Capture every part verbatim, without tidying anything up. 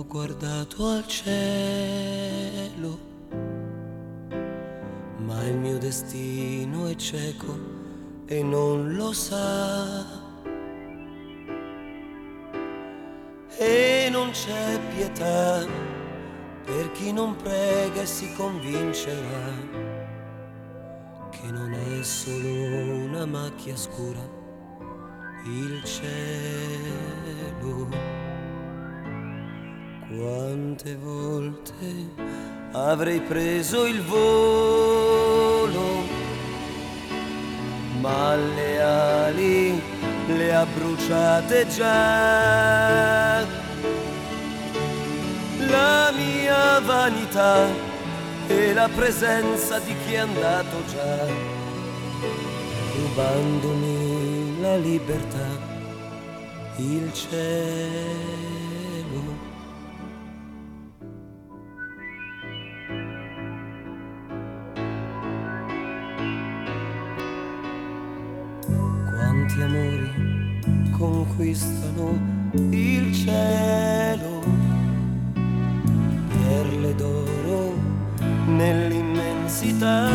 Ho guardato al cielo, ma il mio destino è cieco e non lo sa. E non c'è pietà per chi non prega e si convincerà che non è solo una macchia scura il cielo. Quante volte avrei preso il volo, ma le ali le ha bruciate già. La mia vanità e la presenza di chi è andato già, rubandomi la libertà, il cielo. Quanti amori conquistano il cielo, perle d'oro nell'immensità.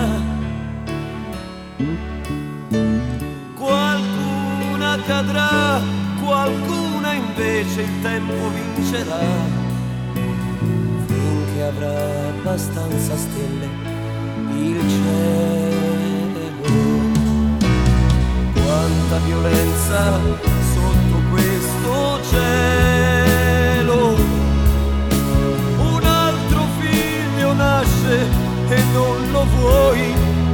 Qualcuna cadrà, qualcuna invece il tempo vincerà, finché avrà abbastanza stelle il cielo. Quanta violenza sotto questo cielo, un altro figlio nasce e non lo vuoi,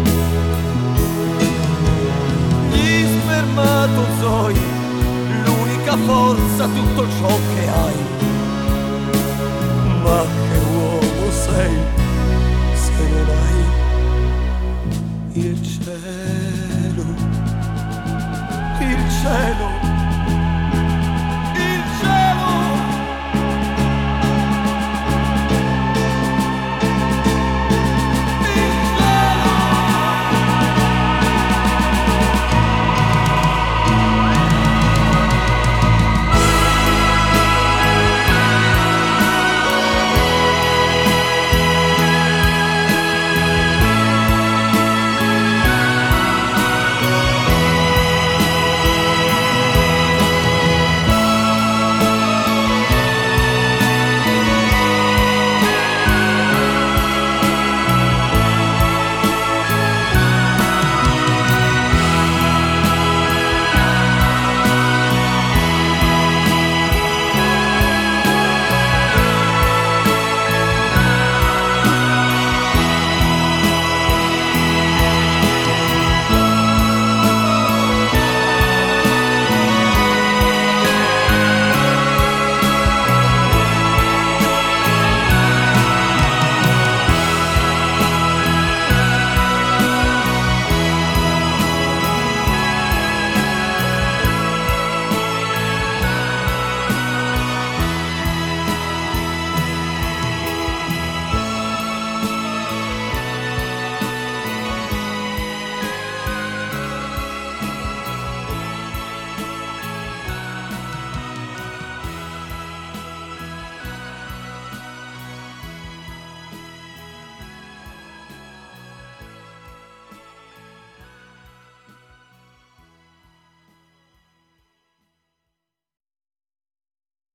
gli spermatozoi, l'unica forza, tutto ciò che hai. Ma che uomo sei se non hai il cielo, il cielo.